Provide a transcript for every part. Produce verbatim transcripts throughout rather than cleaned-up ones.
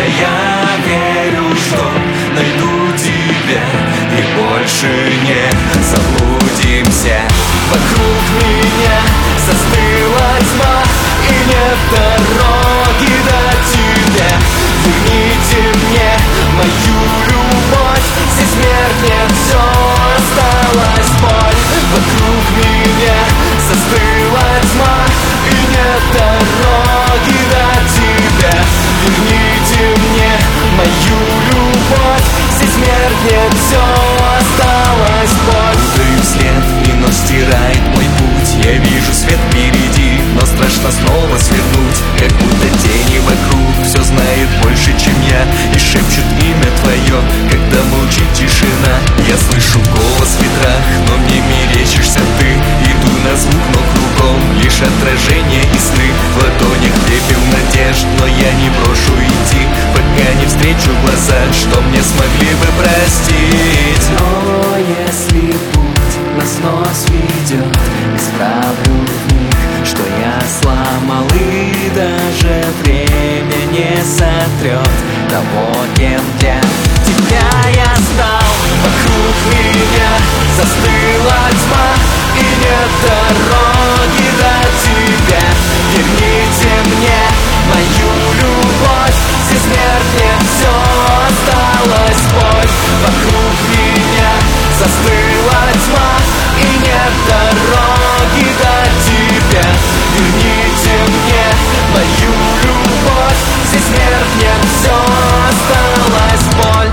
я верю, что найду тебя и больше не заблудимся. Вокруг меня застыла тьма, и нет дороги до тебя. Верните мне мою любовь, здесь меркнет все, осталась боль. Вокруг меня застыла тьма, и нет дороги до тебя. Верните мне мою любовь, здесь меркнет все, осталась боль. Путаю вслед, и ночь стирает мой путь. Я вижу свет впереди, но страшно снова свернуть. Как будто тени вокруг все знает больше, чем я, и шепчут имя твое, когда молчит тишина. Я слышу голос в ветрах, но мне мерещишься ты. Иду на звук, но кругом лишь отражение и сны. В ладонях пепел надежд, но я не брошу идти, пока не встречу глаза, что мне смогли бы простить. Но если путь нас вновь ведет, исправлю в них, что я сломал, и даже время не сотрет того, кем для тебя я стал. Вокруг меня застыла тьма, и нет дороги до тебя. Верните мне мою любовь, здесь меркнет все, осталась боль. Вокруг меня застыла тьма, и нет дороги до тебя. Верните мне мою любовь, здесь меркнет все, осталась боль.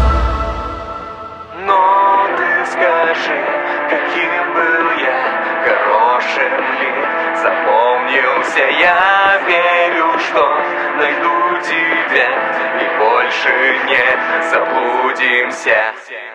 Но ты скажи, каким был я, хорошим ли запомнился. Я верю, что найду тебя и больше не заблудимся.